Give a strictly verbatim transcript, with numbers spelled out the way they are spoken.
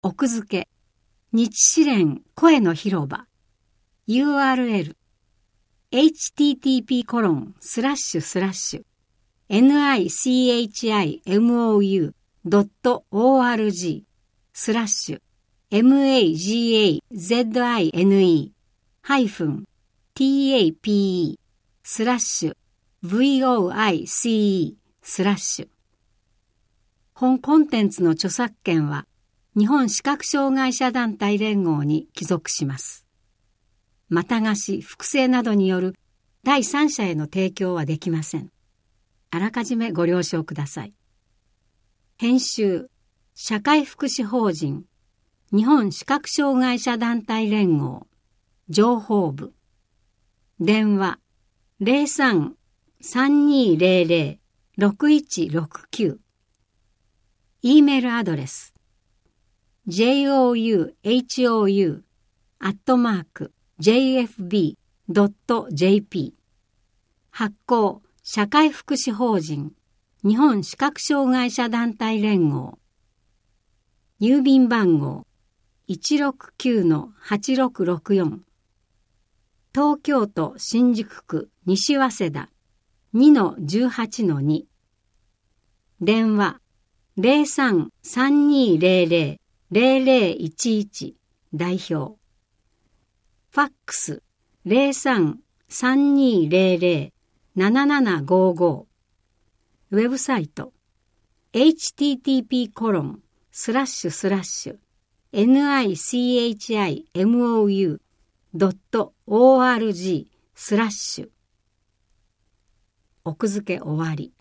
奥付け日支連声の広場 ユーアールエル エイチティーティーピーコロンスラッシュスラッシュ ニチモドットオーアールジー スラッシュ magazine ハイフン tape スラッシュ voice スラッシュ。本コンテンツの著作権は日本視覚障害者団体連合に帰属します。また貸し、複製などによる第三者への提供はできません。あらかじめご了承ください。編集、社会福祉法人日本視覚障害者団体連合情報部電話 ゼロさん さんにーゼロゼロ ろくいちろくきゅう E メールアドレス ジョウホウ アットマーク ジェイエフビー ドット ジェーピー 発行社会福祉法人日本視覚障害者団体連合郵便番号 いちろくきゅうのはちろくろくよん 東京都新宿区西早稲田 にのじゅうはちのに 電話 ゼロさん さんにーゼロゼロ ゼロゼロいちいち 代表ファックス ゼロさん さんにーゼロゼロ ななななごご ウェブサイト エイチティーティーピーコロンスラッシュスラッシュ ニチモドットオーアールジー スラッシュ奥付け終わり。